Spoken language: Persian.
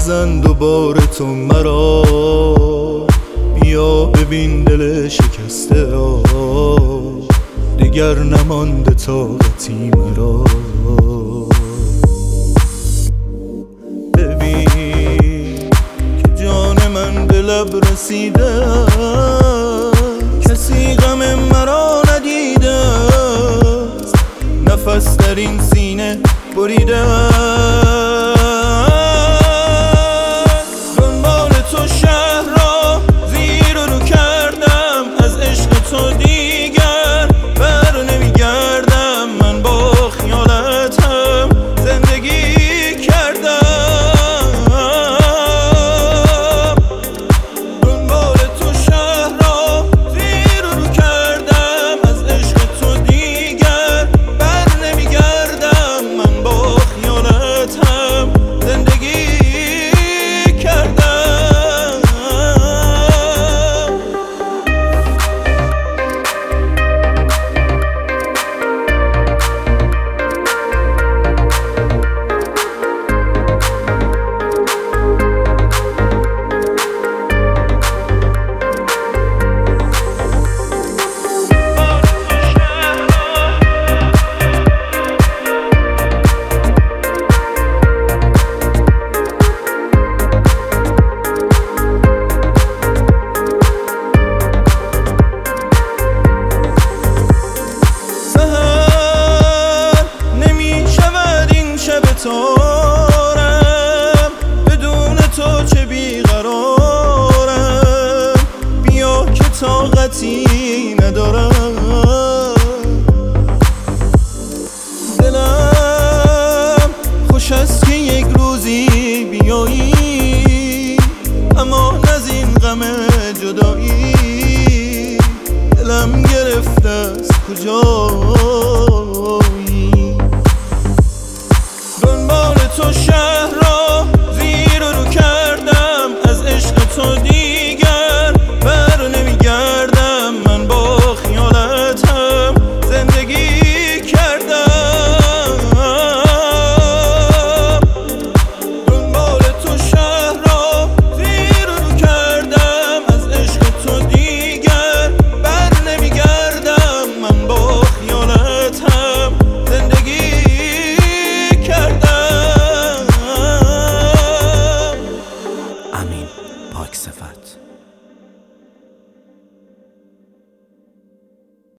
بزن دوباره تو مرا، بیا ببین دل شکسته را، دیگر نمانده طاقتی مرا. ببین که جان من به لب رسیده، کسی غم مرا ندیده، نفس در این سینه بریده. دنبال تو شهر را زیر و رو کردم، از عشق تو دیگر بر نمیگردم. من با خیالتم زندگی کردم، دنبال تو شهر را زیر و رو کردم، از عشق تو دیگر بر نمیگردم. من با خیالتم زندگی کردم. سحر نمی شود این شب تو،